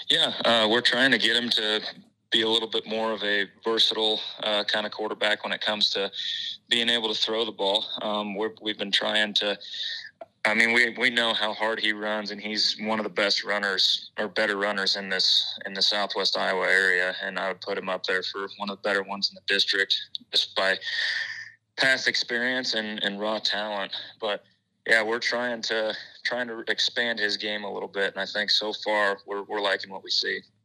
Yeah, we're trying to get him to be a little bit more of a versatile kind of quarterback when it comes to being able to throw the ball. We've been trying to. I mean, we know how hard he runs, and he's one of the best runners or better runners in the Southwest Iowa area. And I would put him up there for one of the better ones in the district, just by past experience and raw talent. But yeah, we're trying to expand his game a little bit, and I think so far we're liking what we see.